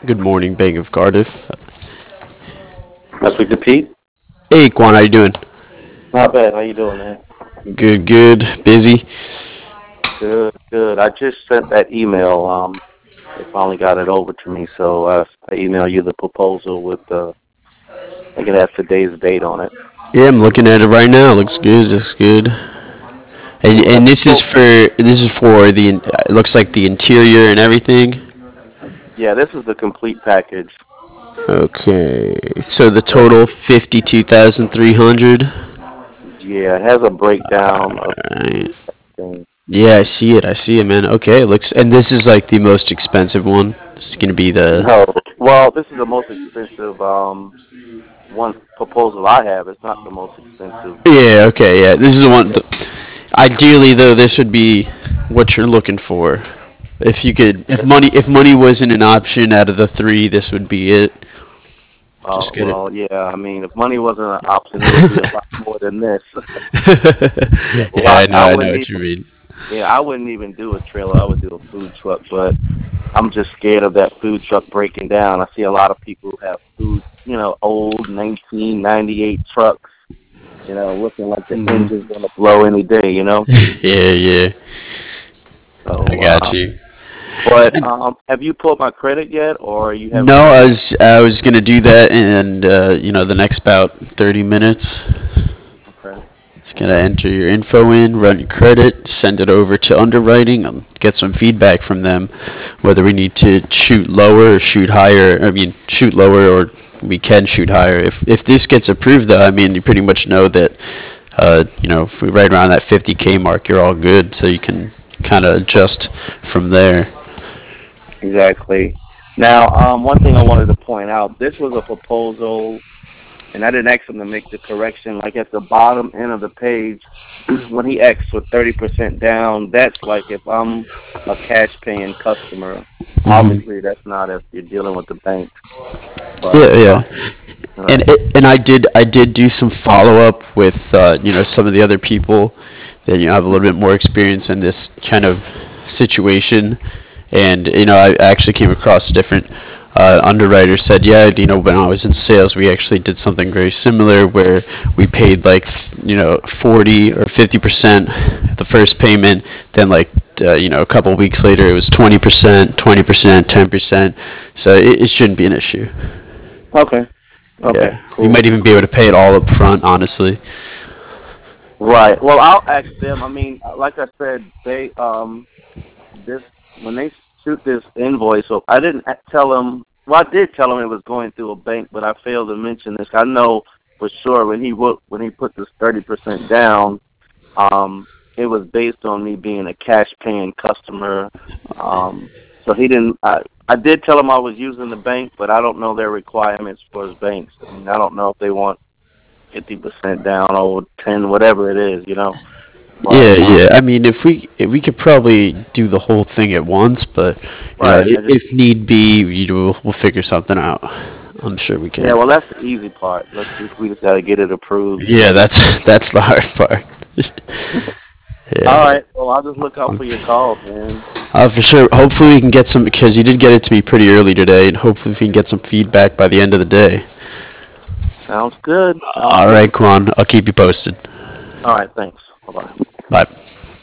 Good morning, Bank of Cardiff. I speak to Pete. Hey, Quan, how you doing? Not bad. How you doing, man? Good, good. Busy? Good, good. I just sent that email. They finally got it over to me, so I emailed you the proposal with I think it has today's date on it. Yeah, I'm looking at it right now. Looks good. Looks good. And That's this is for the. It looks like the interior and everything. yeah. This is the complete package. Okay. So the So total 52,300. yeah, it has a breakdown of Alright. things. Yeah, I see it. I see it, man. Okay, it looks. And this is like the most expensive one. This is gonna be the. No, well, this is the most expensive one proposal I have. It's not the most expensive. Yeah. Okay. Yeah. This is the one. Ideally, though, this would be what you're looking for. If you could, if money wasn't an option out of the three, this would be it. Just get it. Well, yeah. I mean, if money wasn't an option, it would be a lot more than this. Yeah, Well, I I know wouldn't what you even. mean. Yeah, I wouldn't even do a trailer. I would do a food truck, but I'm just scared of that food truck breaking down. I see a lot of people who have old 1998 trucks, looking like the Hmm. engine's gonna blow any day. Yeah, yeah. I So, got you. but have you pulled my credit yet, or you No, haven't done that? I was gonna do that in the next about 30 minutes. Okay. Just gonna Okay. enter your info in, run your credit, send it over to underwriting, and get some feedback from them, whether we need to shoot lower or shoot higher. I mean, shoot lower or we can shoot higher. If this gets approved, though, I mean, you pretty much know that, if we right around that 50K mark, you're all good. So you can kind of adjust from there. Exactly. Now, one thing I wanted to point out: this was a proposal, and I didn't ask him to make the correction. Like at the bottom end of the page, when he asked for 30% down, that's like if I'm a cash paying customer. Hmm. Obviously, that's not if you're dealing with the bank. But Yeah, yeah. And right, I did do some follow up with some of the other people that have a little bit more experience in this kind of situation, and I actually came across different underwriters said, yeah, when I was in sales, we actually did something very similar where we paid like 40 or 50% the first payment, then like a couple of weeks later it was 20%, 20%, 10%. So it shouldn't be an issue. okay, okay, Yeah, you cool. might even be able to pay it all up front, honestly. Right. Well, I'll ask them. I mean, like I said, they this when they shoot this invoice, so I didn't tell them. Well, I did tell them it was going through a bank, but I failed to mention this. I know for sure when he put this 30% down, it was based on me being a cash paying customer. So he didn't. I did tell him I was using the bank, but I don't know their requirements for his banks. I mean, I don't know if they want 50% down or 10, whatever it is. But Yeah, yeah. I mean, if we could probably do the whole thing at once, but right, if need be, we'll figure something out. I'm sure we yeah. can. Well, that's the easy part. We just got to get it approved. Yeah, that's the hard part. All Yeah. right. Well, I'll just look out for your calls, man. For sure. Hopefully we can get some because you did get it to me pretty early today, and hopefully we can get some feedback by the end of the day. Sounds good. Sounds All good. right, Kwan. I'll keep you posted. All right. Thanks. Bye bye. Bye.